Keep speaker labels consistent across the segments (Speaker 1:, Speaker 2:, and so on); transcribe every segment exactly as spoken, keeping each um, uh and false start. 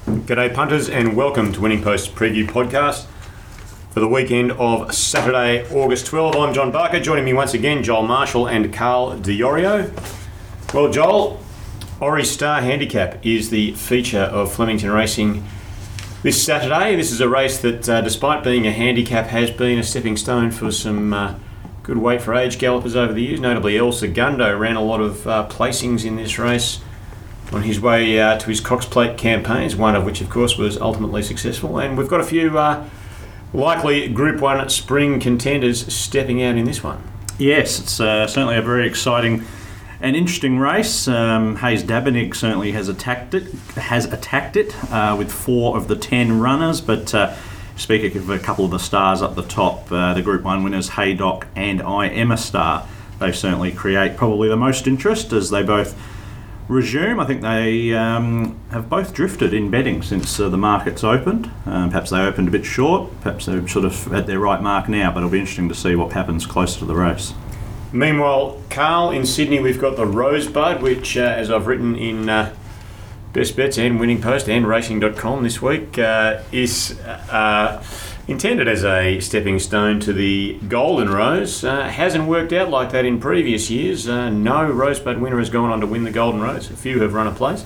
Speaker 1: G'day punters and welcome to Winning Post's preview podcast for the weekend of Saturday, August twelfth. I'm John Barker. Joining me once again, Joel Marshall and Carl Diorio. Well, Joel, Ori Star Handicap is the feature of Flemington Racing this Saturday. This is a race that, uh, despite being a handicap, has been a stepping stone for some uh, good weight for age gallopers over the years. Notably, El Segundo ran a lot of uh, placings in this race on his way uh, to his Cox Plate campaigns, one of which, of course, was ultimately successful. And we've got a few uh, likely Group one spring contenders stepping out in this one.
Speaker 2: Yes, it's uh, certainly a very exciting and interesting race. Um, Hayes Dabernig certainly has attacked it, has attacked it uh, with four of the ten runners, but uh, speaking of a couple of the stars up the top, uh, the Group one winners, Haydock and I Am a Star, they certainly create probably the most interest as they both resume. I think they um, have both drifted in betting since uh, the market's opened. Um, perhaps they opened a bit short, perhaps they're sort of at their right mark now, but it'll be interesting to see what happens closer to the race.
Speaker 1: Meanwhile, Carl, in Sydney we've got the Rosebud, which uh, as I've written in uh, Best Bets and Winning Post and Racing dot com this week, uh, is uh, intended as a stepping stone to the Golden Rose. Uh, hasn't worked out like that in previous years. Uh, no Rosebud winner has gone on to win the Golden Rose. A few have run a place.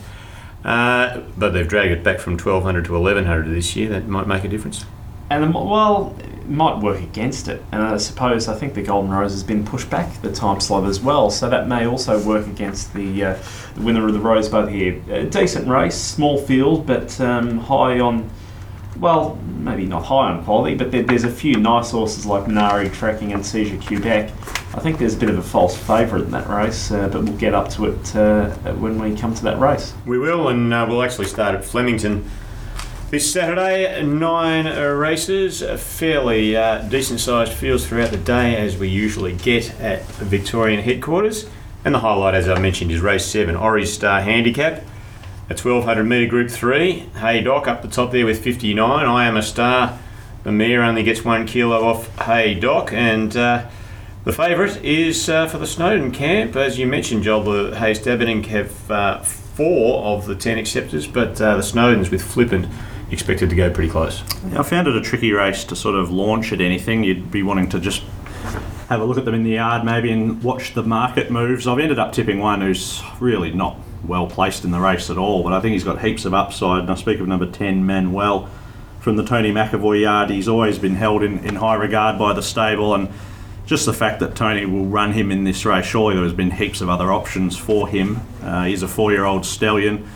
Speaker 1: Uh, but they've dragged it back from twelve hundred to eleven hundred this year. That might make a difference.
Speaker 3: And, well, it might work against it. And I suppose, I think the Golden Rose has been pushed back the time slot as well, so that may also work against the, uh, the winner of the Rosebud here. A decent race, small field, but um, high on... Well, maybe not high on quality, but there, there's a few nice horses like Nari Trekking and Seizure Quebec. I think there's a bit of a false favourite in that race, uh, but we'll get up to it uh, when we come to that race.
Speaker 1: We will, and uh, we'll actually start at Flemington this Saturday. Nine uh, races, uh, fairly uh, decent-sized fields throughout the day, as we usually get at Victorian headquarters. And the highlight, as I mentioned, is race seven, Ori Star Handicap. A twelve hundred metre Group three. Haydock up the top there with fifty-nine. I Am a Star. The mare only gets one kilo off Haydock. And uh, the favourite is uh, for the Snowden camp. As you mentioned, Joel, the Hayes Dabernig have uh, four of the ten acceptors, but uh, the Snowdens with Flippant expected to go pretty close.
Speaker 2: Yeah, I found it a tricky race to sort of launch at anything. You'd be wanting to just have a look at them in the yard maybe and watch the market moves. I've ended up tipping one who's really not well placed in the race at all, but I think he's got heaps of upside. And I speak of number ten, Manuel, from the Tony McAvoy yard. He's always been held in, in high regard by the stable, and just the fact that Tony will run him in this race, surely there has been heaps of other options for him. Uh, he's a four-year-old stallion,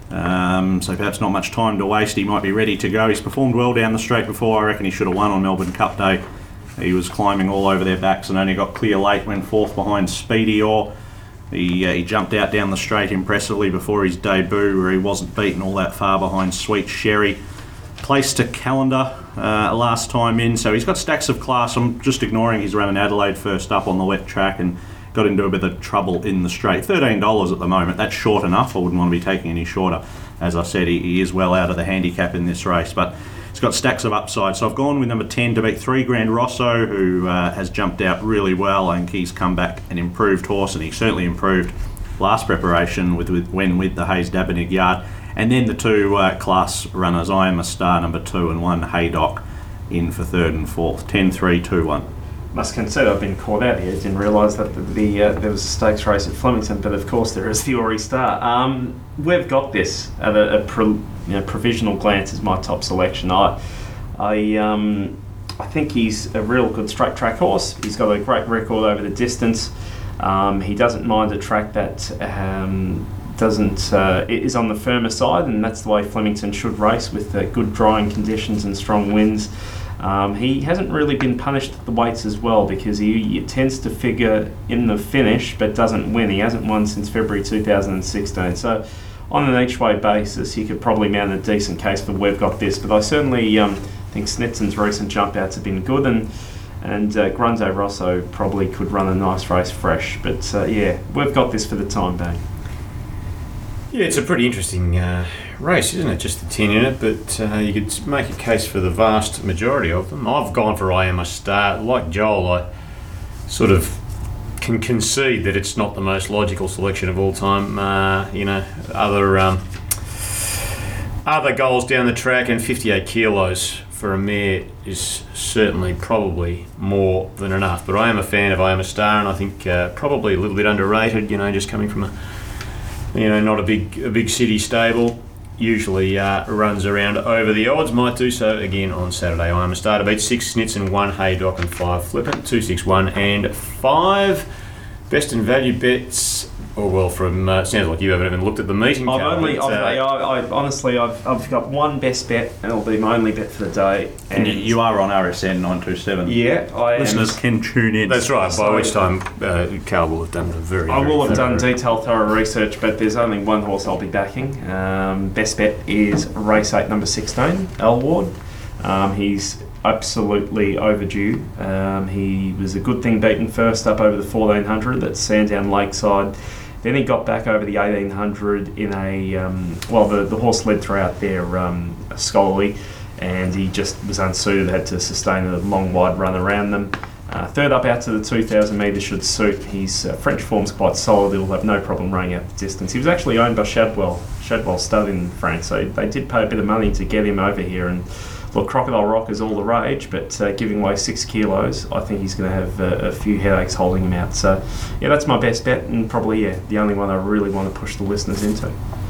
Speaker 2: um, so perhaps not much time to waste. He might be ready to go. He's performed well down the straight before. I reckon he should have won on Melbourne Cup Day. He was climbing all over their backs and only got clear late, went fourth behind Speedy Orr. He, uh, he jumped out down the straight impressively before his debut, where he wasn't beaten all that far behind Sweet Sherry. Placed to Calendar uh, last time in, so he's got stacks of class. I'm just ignoring his run in Adelaide first up on the wet track and got into a bit of trouble in the straight. thirteen dollars at the moment, that's short enough. I wouldn't want to be taking any shorter. As I said, he, he is well out of the handicap in this race, but he's got stacks of upside. So I've gone with number ten to beat three, Grand Rosso, who uh, has jumped out really well. I think he's come back an improved horse, and he certainly improved last preparation with, with when with the Hayes Dabernig yard. And then the two uh, class runners, I Am a Star number two and one, Haydock, in for third and fourth. ten, three, two, one.
Speaker 3: Must concede I've been caught out here. Didn't realise that the, the uh, there was a stakes race at Flemington, but of course there is the Ori Star. Um, we've got this at a, a pro, you know, provisional glance is my top selection. I, I, um, I think he's a real good straight track horse. He's got a great record over the distance. Um, he doesn't mind a track that um, doesn't uh, is on the firmer side, and that's the way Flemington should race, with uh, good drying conditions and strong winds. Um, he hasn't really been punished at the weights as well, because he, he tends to figure in the finish but doesn't win. He hasn't won since February two thousand sixteen. So on an each-way basis, he could probably mount a decent case for We've Got This. But I certainly um, think Snetson's recent jump outs have been good, and and uh, Grunzo Rosso probably could run a nice race fresh. But uh, yeah, We've Got This for the time being.
Speaker 1: Yeah, it's a pretty interesting uh, race, isn't it? Just the ten in it, but uh, you could make a case for the vast majority of them. I've gone for I Am a Star. Like Joel, I sort of can concede that it's not the most logical selection of all time. Uh, you know, other um, other goals down the track, and fifty-eight kilos for a mare is certainly probably more than enough. But I am a fan of I Am a Star, and I think uh, probably a little bit underrated. You know, just coming from a you know not a big a big city stable, usually uh, runs around over the odds. Might do so again on Saturday. I Am a Star to beat six Snits and one Haydock and five Flippant, two, six, one and five. Best and value bets. Oh well, from uh, sounds like you haven't even looked at the meeting.
Speaker 3: I've
Speaker 1: Carl,
Speaker 3: only,
Speaker 1: but, uh,
Speaker 3: I've, I, I, honestly, I've, I've got one best bet, and it'll be my only bet for the day.
Speaker 2: And, and you are on R S N nine two seven.
Speaker 3: Yeah, I
Speaker 2: Listeners
Speaker 3: am.
Speaker 2: can tune in.
Speaker 1: That's right. By
Speaker 3: So-
Speaker 1: which time, uh, Carl will have done a very.
Speaker 3: I
Speaker 1: very
Speaker 3: will have done
Speaker 1: thorough-
Speaker 3: detailed, thorough research, but there's only one horse I'll be backing. Um, best bet is race eight, number sixteen, Elward. Um, he's absolutely overdue. Um, he was a good thing beaten first up over the fourteen hundred. That's Sandown Lakeside. Then he got back over the eighteen hundred in a, um, well, the, the horse led throughout their um, scholarly, and he just was unsuited, had to sustain a long, wide run around them. Uh, third up out to the two thousand metres should suit. His uh, French form's quite solid. He'll have no problem running out the distance. He was actually owned by Shadwell, Shadwell Stud in France, so they did pay a bit of money to get him over here. And look, Crocodile Rock is all the rage, but uh, giving away six kilos, I think he's going to have uh, a few headaches holding him out. So, yeah, that's my best bet, and probably, yeah, the only one I really want to push the listeners into.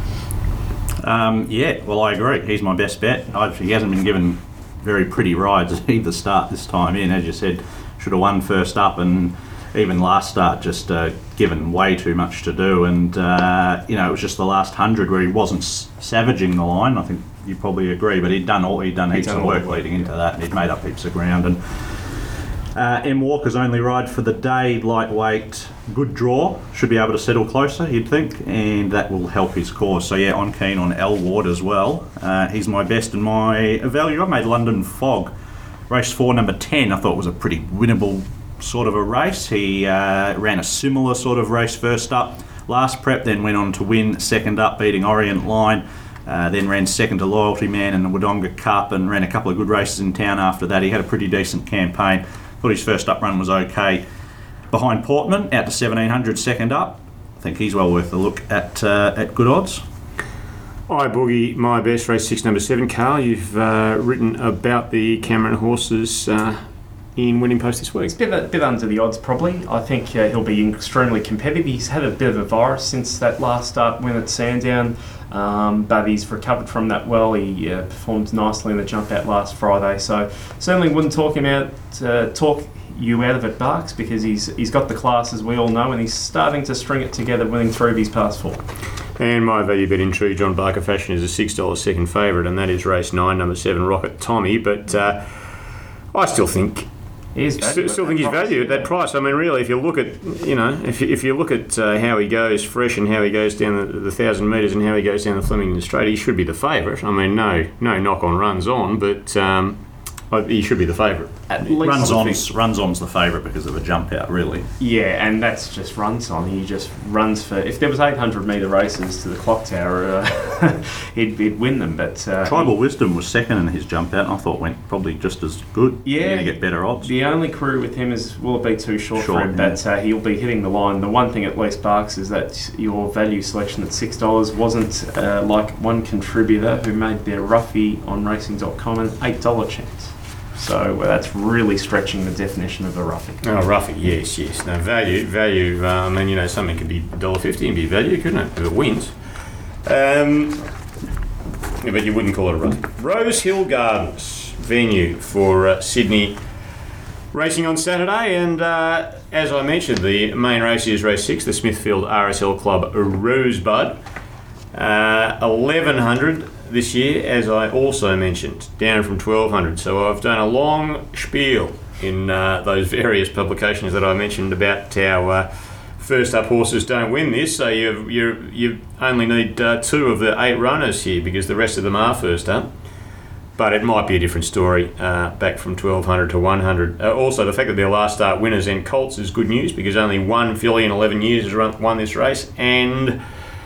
Speaker 2: Um, yeah, well, I agree. He's my best bet. I've, he hasn't been given very pretty rides at either start this time in. As you said, should have won first up, and even last start just uh, given way too much to do. And, uh, you know, it was just the last hundred where he wasn't s- savaging the line. I think you probably agree, but he'd done all he'd done heaps
Speaker 3: done
Speaker 2: of
Speaker 3: all
Speaker 2: work
Speaker 3: the work,
Speaker 2: leading into that, and he'd made up heaps of ground. And uh, M Walker's only ride for the day, lightweight, good draw, should be able to settle closer, you'd think, and that will help his cause. So yeah, I'm keen on Elward as well. Uh, he's my best and my value. I made London Fog, race four, number ten. I thought was a pretty winnable sort of a race. He uh, ran a similar sort of race first up last prep, then went on to win second up, beating Orient Line. Uh, then ran second to Loyalty Man in the Wodonga Cup, and ran a couple of good races in town after that. He had a pretty decent campaign. Thought his first up run was okay. Behind Portman, out to seventeen hundred, second up. I think he's well worth a look at uh, at good odds.
Speaker 1: I Boogie, my best, race six, number seven. Carl, you've uh, written about the Cameron horses uh, in Winning Post this week.
Speaker 3: It's a bit, a bit under the odds, probably. I think uh, he'll be extremely competitive. He's had a bit of a virus since that last start win at Sandown, um, but he's recovered from that well. He uh, performed nicely in the jump out last Friday, so certainly wouldn't talk him out, uh, talk you out of it, Barks, because he's he's got the class, as we all know, and he's starting to string it together, winning three of his past four.
Speaker 1: And my value bet in true John Barker fashion is a six dollars second favourite, and that is race nine, number seven, Rocket Tommy. But uh, I still think
Speaker 3: He is
Speaker 1: Still, still think he's value at that price. I mean, really, if you look at, you know, if you, if you look at uh, how he goes fresh and how he goes down the, the thousand metres and how he goes down the Flemington Straight, he should be the favourite. I mean, no, no knock on runs on, but um, he should be the favourite.
Speaker 3: At least
Speaker 2: Runs
Speaker 3: I
Speaker 2: on's
Speaker 3: think-
Speaker 2: runs on's the favourite because of a jump out, really.
Speaker 3: Yeah, and that's just runs on. He just runs for. If there was eight hundred metre races to the clock tower, uh, he'd, he'd win them. But uh,
Speaker 2: Tribal Wisdom was second in his jump out, and I thought went probably just as good.
Speaker 3: Yeah.
Speaker 2: You're going to get better odds.
Speaker 3: the only crew with him is will it be too short,
Speaker 2: Short,
Speaker 3: for him?
Speaker 2: yeah.
Speaker 3: But uh, he'll be hitting the line. The one thing at least, Barks, is that your value selection at six dollars wasn't uh, like one contributor who made their roughie on racing dot com an eight dollar chance. So uh, that's really stretching the definition of a roughie.
Speaker 1: Oh, roughie, yes, yes. No, value, value, uh, I mean, you know, something could be one dollar fifty and be value, couldn't it, if it wins? Um, yeah, but you wouldn't call it a roughie. Rose Hill Gardens, venue for uh, Sydney racing on Saturday, and uh, as I mentioned, the main race is race six, the Smithfield R S L Club Rosebud. Uh, eleven hundred this year, as I also mentioned, down from twelve hundred. So I've done a long spiel in uh, those various publications that I mentioned about how uh, first up horses don't win this. So you you you only need uh, two of the eight runners here because the rest of them are first up. But it might be a different story uh, back from twelve hundred to one hundred. Uh, also, the fact that they're last start winners and Colts is good news because only one filly in eleven years has run, won this race, and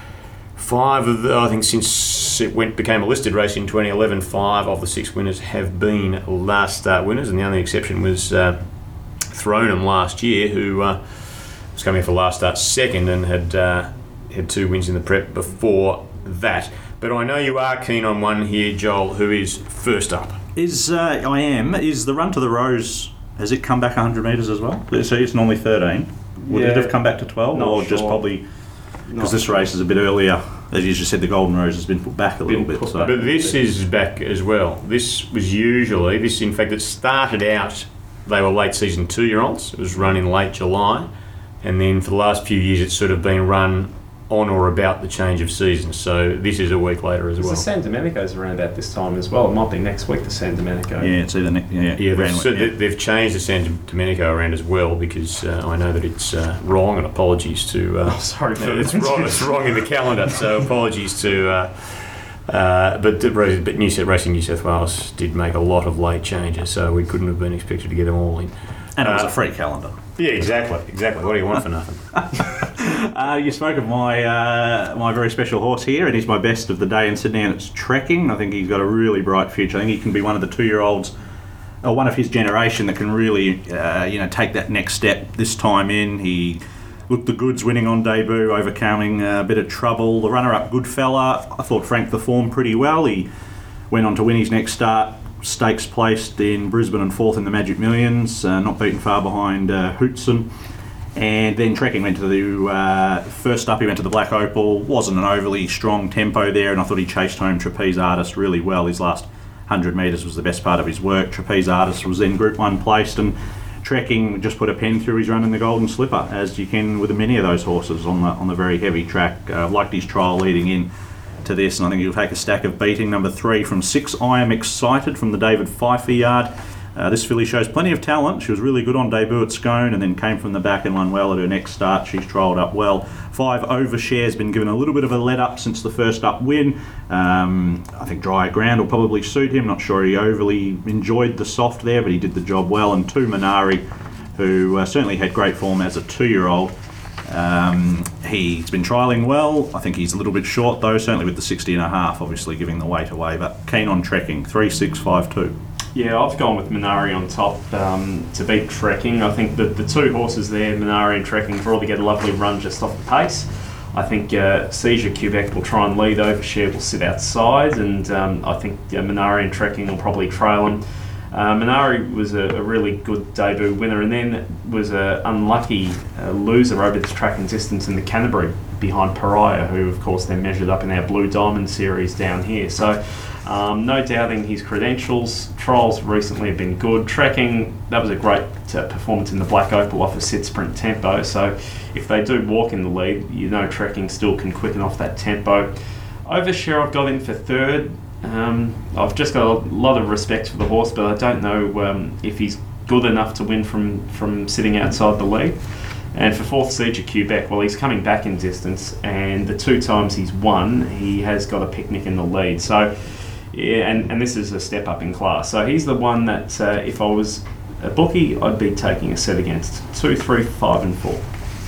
Speaker 1: five of the, I think since it went became a listed race in twenty eleven, five of the six winners have been last start winners, and the only exception was uh, Thronham last year, who uh, was coming for last start second and had uh, had two wins in the prep before that. But I know you are keen on one here, Joel, who is first up.
Speaker 2: Is uh, I am. Is the Run to the Rose, has it come back one hundred metres as well? So it's normally thirteen. Would
Speaker 3: Yeah.
Speaker 2: it have come back to twelve?
Speaker 3: Not
Speaker 2: or just
Speaker 3: sure.
Speaker 2: probably...
Speaker 3: Not
Speaker 2: Because this race is a bit earlier. As you just said, the Golden Rose has been put back a little
Speaker 3: Been
Speaker 2: bit.
Speaker 3: put
Speaker 2: So.
Speaker 3: back.
Speaker 1: But this is back as well. This was usually, this in fact, it started out, they were late season two-year-olds. It was run in late July. And then for the last few years, it's sort of been run on or about the change of season. So this is a week later as well.
Speaker 3: The San Domenico's around about this time as well. It might be next week, the San Domenico.
Speaker 2: Yeah, it's either... Ne- yeah,
Speaker 1: Yeah, they've,
Speaker 2: Ranwick,
Speaker 1: so
Speaker 2: yeah.
Speaker 1: they- they've changed the San Domenico around as well because uh, I know that it's uh, wrong, and apologies to... Uh,
Speaker 3: Oh, sorry for
Speaker 1: it's wrong. It's wrong in the calendar, so apologies to... Uh, uh, but, the, but New South Racing New South Wales did make a lot of late changes, so we couldn't have been expected to get them all in.
Speaker 2: And it was
Speaker 1: Uh,
Speaker 2: a free calendar.
Speaker 1: Yeah, exactly, exactly. What do you want for nothing?
Speaker 2: Uh, you spoke of my uh, my very special horse here. It is my best of the day in Sydney, and it's Trekking. I think he's got a really bright future. I think he can be one of the two-year-olds, or one of his generation, that can really, uh, you know, take that next step this time in. He looked the goods winning on debut, overcoming a bit of trouble. The runner-up Goodfella, I thought franked the form pretty well. He went on to win his next start. Stakes placed in Brisbane and fourth in the Magic Millions, uh, not beaten far behind uh, Hootson. And then Trekking went to the uh, first up. He went to the Black Opal. Wasn't an overly strong tempo there, and I thought he chased home Trapeze Artist really well. His last one hundred metres was the best part of his work. Trapeze Artist was then Group One placed, and Trekking just put a pen through his run in the Golden Slipper, as you can with many of those horses on the on the very heavy track. Uh, liked his trial leading in to this, and I think he'll take a stack of beating. Number three from six, I Am Excited, from the David Pfeiffer yard. Uh, this filly shows plenty of talent. She was really good on debut at Scone and then came from the back and won well at her next start. She's trialled up well. Five, Overshare's been given a little bit of a let up since the first up win. Um, I think drier ground will probably suit him. Not sure he overly enjoyed the soft there, but he did the job well. And two, Minari, who uh, certainly had great form as a two-year-old. Um, he's been trialling well. I think he's a little bit short though, certainly with the sixty and a half, obviously giving the weight away, but keen on Trekking. Three, six, five, two.
Speaker 3: Yeah, I've gone with Minari on top um, to beat Trekking. I think that the two horses there, Minari and Trekking, draw to get a lovely run just off the pace. I think uh, Seizure Quebec will try and lead, Overshare will sit outside, and um, I think uh, Minari and Trekking will probably trail him. Uh, Minari was a, a really good debut winner, and then was an unlucky uh, loser over this track and distance in the Canterbury behind Pariah, who of course then measured up in our Blue Diamond series down here. So um, no doubting his credentials. Trials recently have been good. Trekking, that was a great uh, performance in the Black Opal off a sit sprint tempo. So if they do walk in the lead, you know Trekking still can quicken off that tempo. Overshare I've got in for third. Um, I've just got a lot of respect for the horse, but I don't know um, if he's good enough to win from, from sitting outside the lead. And for fourth, Seizure Quebec, well, he's coming back in distance, and the two times he's won, he has got a picnic in the lead. So, yeah, and, and this is a step up in class. So he's the one that, uh, if I was a bookie, I'd be taking a set against. Two, three, five, and four.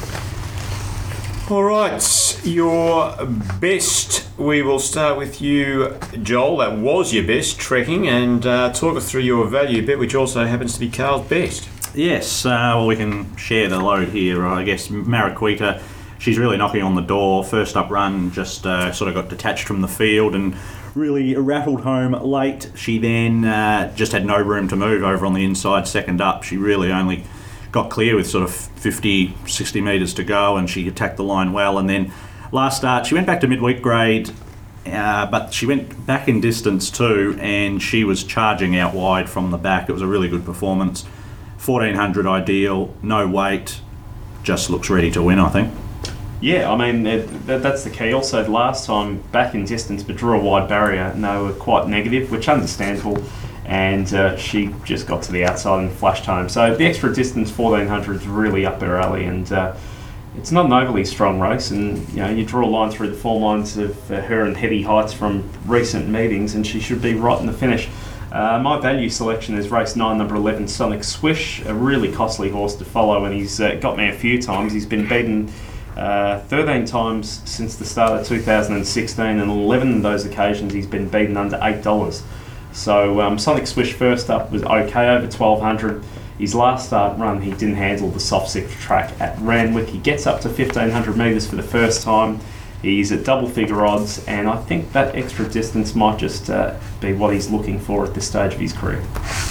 Speaker 1: All right, your best. We will start with you, Joel. That was your best, Trekking, and uh, talk us through your value bet, which also happens to be Carl's best.
Speaker 2: Yes, uh, well, we can share the load here. I guess Mariquita, she's really knocking on the door. First up run, just uh, sort of got detached from the field and really rattled home late. She then uh, just had no room to move over on the inside, second up. She really only got clear with sort of fifty, sixty metres to go, and she attacked the line well. And then last start, she went back to midweek grade, uh, but she went back in distance too, and she was charging out wide from the back. It was a really good performance. fourteen hundred ideal, no weight, just looks ready to win, I think.
Speaker 3: Yeah, I mean, it, that, that's the key. Also, last time, back in distance, but drew a wide barrier, and they were quite negative, which understandable. And uh, she just got to the outside and flashed home. So the extra distance, fourteen hundred, is really up her alley, and uh, it's not an overly strong race. And you know, you draw a line through the four lines of uh, her and Heady Heights from recent meetings, and she should be right in the finish. Uh, my value selection is race nine, number eleven, Sonic Swish, a really costly horse to follow, and he's uh, got me a few times. He's been beaten uh, thirteen times since the start of two thousand sixteen, and eleven of those occasions he's been beaten under eight dollars. So um, Sonic Swish first up was okay over twelve hundred. His last start run, he didn't handle the soft six track at Ranwick. He gets up to fifteen hundred metres for the first time, He's at double figure odds, and I think that extra distance might just uh, be what he's looking for at this stage of his career.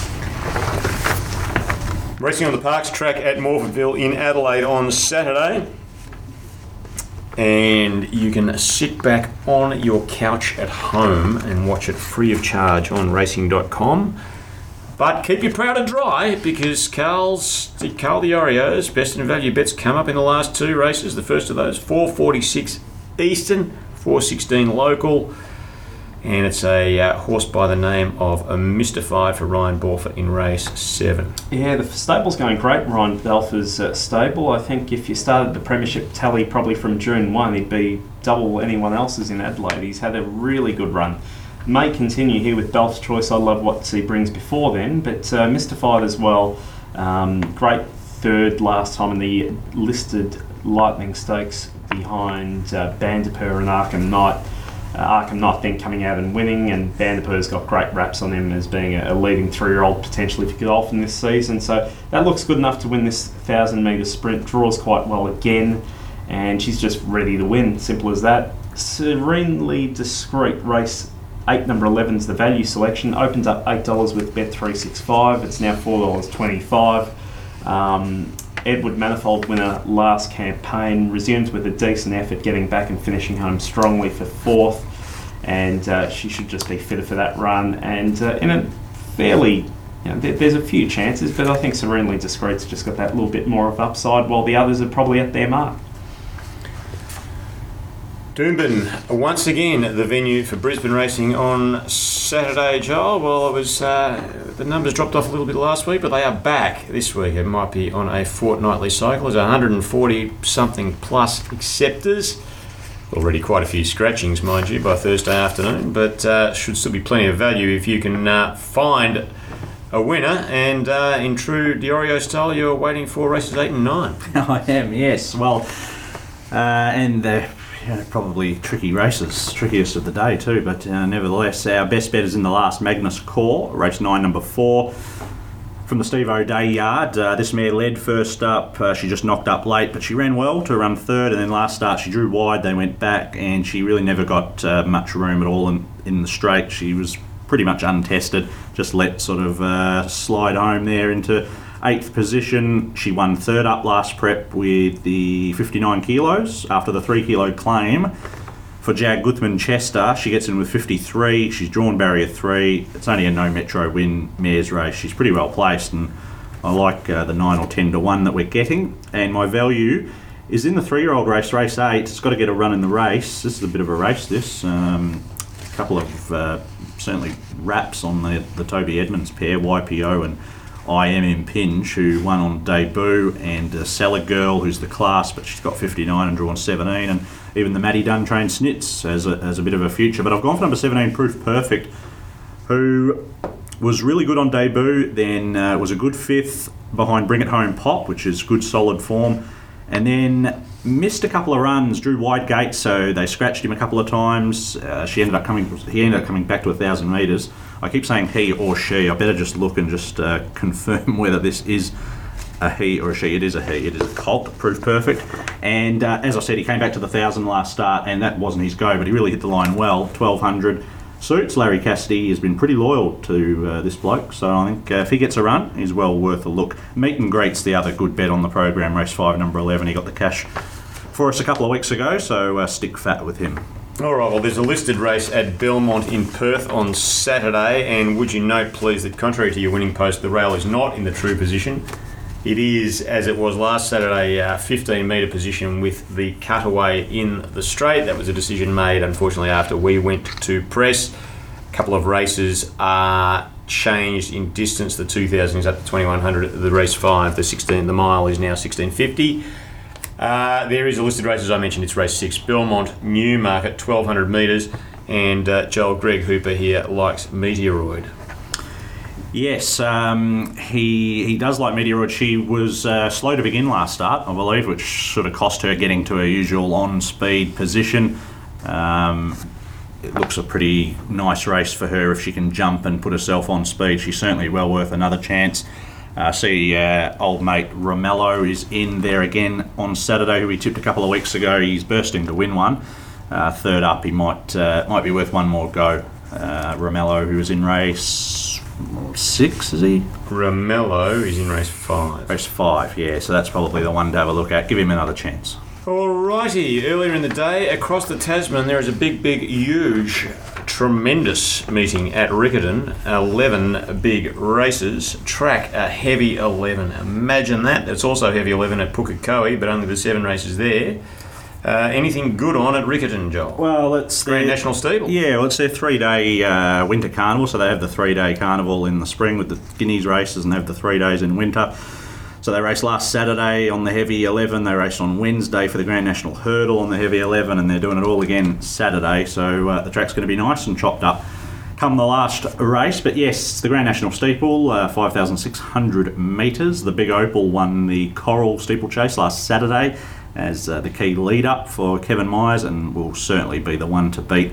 Speaker 1: Racing on the Parks track at Morphettville in Adelaide on Saturday. And you can sit back on your couch at home and watch it free of charge on racing dot com. But keep your powder dry, because Carl's, Carl Diorio's best in value bets come up in the last two races. The first of those, four forty-six Eastern, four sixteen local. And it's a uh, horse by the name of a Mystified for Ryan Balfour in race seven.
Speaker 3: Yeah, the stable's going great, Ryan Balfour's uh, stable. I think if you started the premiership tally probably from June first, he'd be double anyone else's in Adelaide. He's had a really good run. May continue here with Balfour's Choice. I love what he brings before then, but uh, Mystified as well. Um, great third last time in the listed Lightning Stakes behind uh, Bandipur and Arkham Knight. Uh, Arkham Knight then coming out and winning, and Bandipur's got great raps on him as being a, a leading three-year-old potentially for Godolphin this season. So that looks good enough to win this one thousand metre sprint. Draws quite well again, and she's just ready to win. Simple as that. Serenely Discreet, race eight, number eleven is the value selection. Opens up eight dollars with Bet three sixty-five. It's now four dollars twenty-five. Um, Edward Manifold winner last campaign, resumes with a decent effort, getting back and finishing home strongly for fourth, and uh, she should just be fitter for that run. And uh, in a fairly, you know, there, there's a few chances, but I think Serenely Discreet's just got that little bit more of upside, while the others are probably at their mark.
Speaker 1: Doomben, once again the venue for Brisbane racing on Saturday, Joel. Well, it was uh, the numbers dropped off a little bit last week, but they are back this week. It might be on a fortnightly cycle. There's one hundred forty something plus acceptors. Already quite a few scratchings, mind you, by Thursday afternoon, but uh, should still be plenty of value if you can uh, find a winner. And uh, in true Diorio style, you're waiting for races eight and nine.
Speaker 2: I am, yes. Well, uh, and uh, yeah, probably tricky races, trickiest of the day too, but uh, nevertheless, our best bet is in the last, Magnus Core, race nine, number four, from the Steve O'Day yard. Uh, this mare led first up. Uh, she just knocked up late, but she ran well to run third, and then last start she drew wide, they went back, and she really never got uh, much room at all in, in the straight. She was pretty much untested, just let sort of uh, slide home there into eighth position. She won third up last prep with the fifty-nine kilos after the three kilo claim for Jag Guthman Chester. She gets in with fifty-three. She's drawn barrier three. It's only a no metro win mare's race. She's pretty well placed, and I like uh, the nine or ten to one that we're getting. And my value is in the three year old race, race eight. It's got to get a run in the race. This is a bit of a race, this. Um, a couple of uh, certainly wraps on the, the Toby Edmonds pair, Y P O and I M Impinge, who won on debut, and uh, Cellar Girl, who's the class, but she's got fifty-nine and drawn seventeen, and even the Maddie Dunn trained Snits as a, as a bit of a future. But I've gone for number seventeen, Proof Perfect, who was really good on debut, then uh, was a good fifth behind Bring It Home Pop, which is good solid form, and then missed a couple of runs, drew wide gates, so they scratched him a couple of times. Uh, she ended up coming. He ended up coming back to a thousand metres. I keep saying he or she. I better just look and just uh, confirm whether this is a he or a she. It is a he. It is a colt, Proof Perfect. And uh, as I said, he came back to the thousand last start, and that wasn't his go, but he really hit the line well. twelve hundred suits. Larry Cassidy has been pretty loyal to uh, this bloke, so I think uh, if he gets a run, he's well worth a look. Meet and Greet's the other good bet on the program, race five, number eleven. He got the cash for us a couple of weeks ago, so uh, stick fat with him.
Speaker 1: All right, well, there's a listed race at Belmont in Perth on Saturday, and would you note, please, that contrary to your winning post, the rail is not in the true position. It is, as it was last Saturday, a fifteen metre position with the cutaway in the straight. That was a decision made, unfortunately, after we went to press. A couple of races are changed in distance. The two thousand is up to twenty-one hundred. The race five, the sixteen, the mile is now sixteen fifty. Uh, there is a listed race, as I mentioned. It's race six, Belmont Newmarket, twelve hundred metres, and uh, Joel Greg Hooper here likes Meteoroid.
Speaker 2: Yes, um, he he does like Meteoroid. She was uh, slow to begin last start, I believe, which sort of cost her getting to her usual on-speed position. Um, it looks a pretty nice race for her if she can jump and put herself on speed. She's certainly well worth another chance. Uh, see, uh, old mate Romello is in there again on Saturday, who we tipped a couple of weeks ago. He's bursting to win one. Uh, third up, he might uh, might be worth one more go. Uh, Romello, who was in race six, is he?
Speaker 1: Romello is in race five.
Speaker 2: Race five, yeah. So that's probably the one to have a look at. Give him another chance.
Speaker 1: Alrighty, earlier in the day, across the Tasman, there is a big, big, huge, tremendous meeting at Riccarton. eleven big races. Track a heavy eleven. Imagine that. It's also heavy eleven at Pukekohe, but only the seven races there. Uh, anything good on at Riccarton, Joel?
Speaker 2: Well, it's
Speaker 1: Grand
Speaker 2: their,
Speaker 1: National Steeple.
Speaker 2: Yeah, well, it's their three-day uh, winter carnival. So they have the three-day carnival in the spring with the Guineas races, and they have the three days in winter. So they raced last Saturday on the heavy eleven. They raced on Wednesday for the Grand National Hurdle on the heavy eleven, and they're doing it all again Saturday. So uh, the track's going to be nice and chopped up come the last race. But yes, the Grand National Steeple, uh, five thousand six hundred metres. The Big Opal won the Coral Steeplechase last Saturday as uh, the key lead-up for Kevin Myers, and will certainly be the one to beat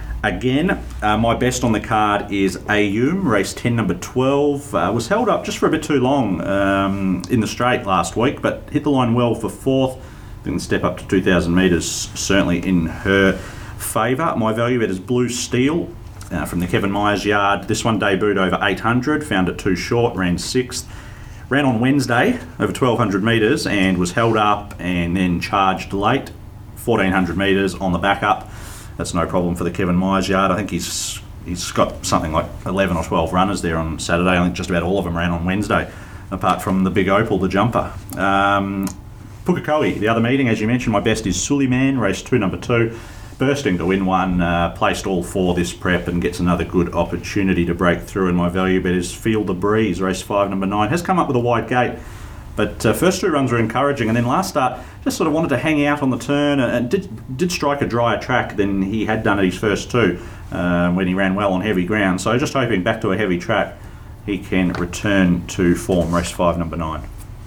Speaker 2: again. Uh, my best on the card is Ayum, race ten, number twelve. Uh, was held up just for a bit too long um, in the straight last week, but hit the line well for fourth. I think the step up to two thousand metres certainly in her favour. My value bet is Blue Steel uh, from the Kevin Myers yard. This one debuted over eight hundred, found it too short, ran sixth. Ran on Wednesday over twelve hundred metres and was held up and then charged late, fourteen hundred metres on the back up. That's no problem for the Kevin Myers yard. I think he's he's got something like eleven or twelve runners there on Saturday. I think just about all of them ran on Wednesday, apart from the Big Opal, the jumper. Um, Pukekohe, the other meeting, as you mentioned, my best is Suleiman, race two, number two. Bursting to win one, uh, placed all four this prep and gets another good opportunity to break through. And my value bet is Feel the Breeze, race five, number nine. Has come up with a wide gate, but uh, first two runs were encouraging, and then last start just sort of wanted to hang out on the turn and did did strike a drier track than he had done at his first two uh, when he ran well on heavy ground. So just hoping back to a heavy track he can return to form, race five, number nine.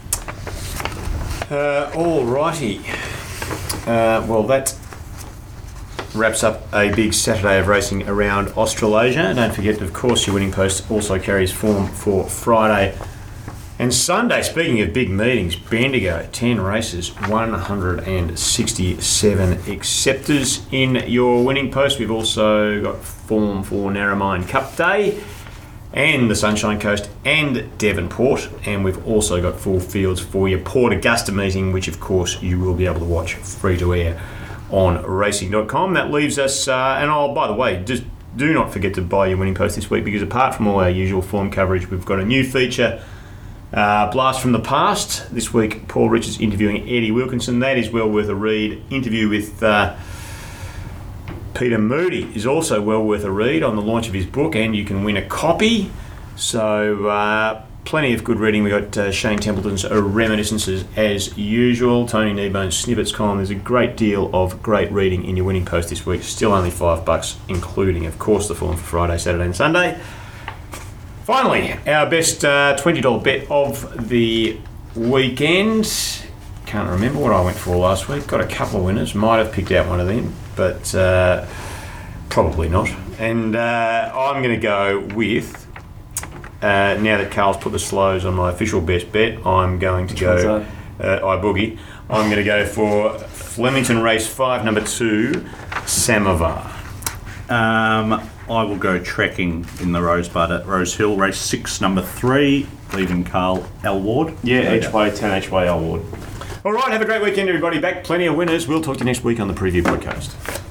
Speaker 1: Uh, alrighty. Uh, well, that wraps up a big Saturday of racing around Australasia. Don't forget, of course, your Winning Post also carries form for Friday and Sunday. Speaking of big meetings, Bendigo, ten races, one hundred sixty-seven acceptors in your Winning Post. We've also got form for Narromine Cup Day and the Sunshine Coast and Devonport, and we've also got full fields for your Port Augusta meeting, which of course you will be able to watch free to air on racing dot com. That leaves us, uh, and oh, by the way, just do not forget to buy your Winning Post this week, because apart from all our usual form coverage, we've got a new feature, uh, Blast from the Past. This week, Paul Richards interviewing Eddie Wilkinson. That is well worth a read. Interview with uh, Peter Moody is also well worth a read on the launch of his book, and you can win a copy. So uh, plenty of good reading. We got uh, Shane Templeton's Reminiscences as usual, Tony Kneebone's Snippets column. There's a great deal of great reading in your Winning Post this week. Still only five bucks, including, of course, the form for Friday, Saturday, and Sunday. Finally, our best uh, twenty dollars bet of the weekend. Can't remember what I went for last week. Got a couple of winners. Might have picked out one of them, but uh, probably not. And uh, I'm going to go with. Uh, now that Carl's put the slows on my official best bet, I'm going to go uh, iBoogie. I'm going to go for Flemington race five, number two, Samovar.
Speaker 2: Um, I will go trekking in the Rosebud at Rose Hill, race six, number three, leaving Carl Elward.
Speaker 3: Yeah, H Y ten, H Y Elward.
Speaker 1: All right, have a great weekend, everybody. Back plenty of winners. We'll talk to you next week on the Preview Podcast.